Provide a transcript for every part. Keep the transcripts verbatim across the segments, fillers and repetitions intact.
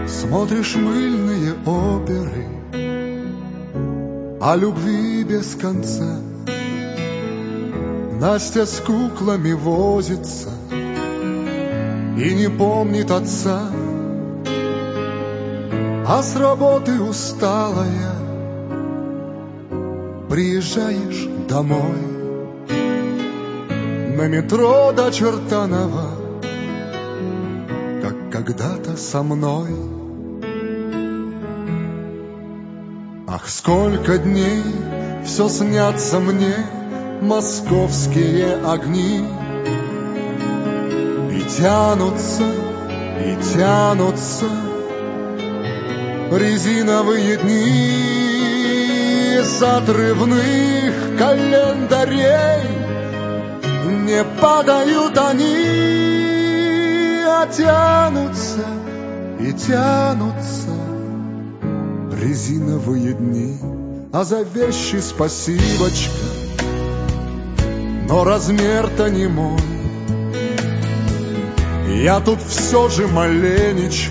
Смотришь мыльные оперы о любви без конца. Настя с куклами возится и не помнит отца. А с работы усталая приезжаешь домой на метро до Чертанова, как когда-то со мной. Ах, сколько дней все снятся мне московские огни, и тянутся, и тянутся резиновые дни с отрывных календарей. Не падают они, а тянутся и тянутся резиновые дни. А за вещи спасибочка, но размер-то не мой. Я тут все же маленечко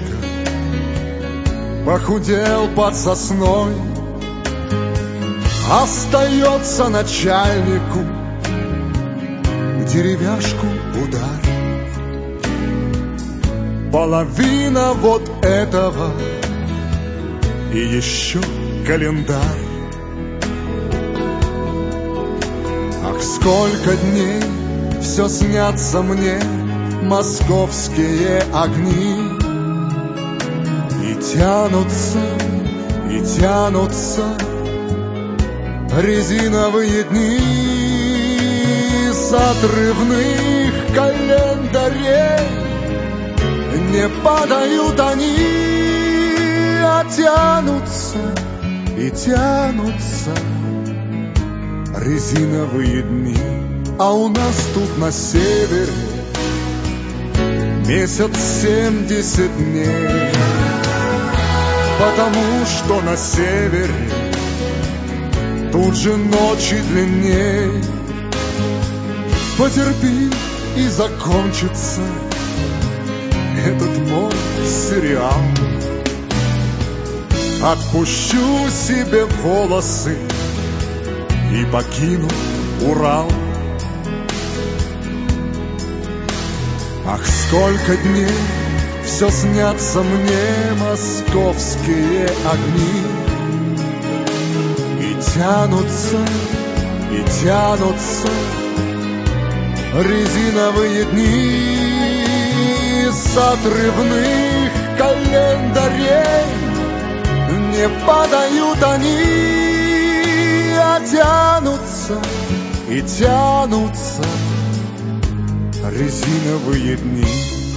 похудел под сосной. Остается начальнику деревяшку удар. Половина вот этого и еще календарь. Ах, сколько дней все снятся мне московские огни, и тянутся, и тянутся резиновые дни с отрывных календарей. Не падают они, а тянутся и тянутся резиновые дни. А у нас тут на севере месяц семьдесят дней, потому что на севере тут же ночи длинней. Потерпи, и закончится этот мой сериал. Отпущу себе волосы и покину Урал. Ах, сколько дней все снятся мне московские огни, и тянутся, и тянутся резиновые дни с отрывных календарей. Не падают они, а тянутся и тянутся резиновые дни.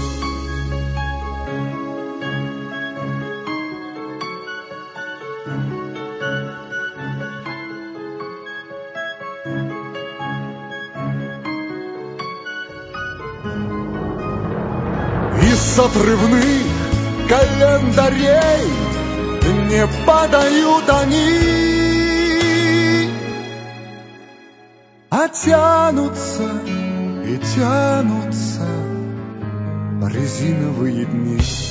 Из отрывных календарей не падают они, а тянутся и тянутся резиновые дни.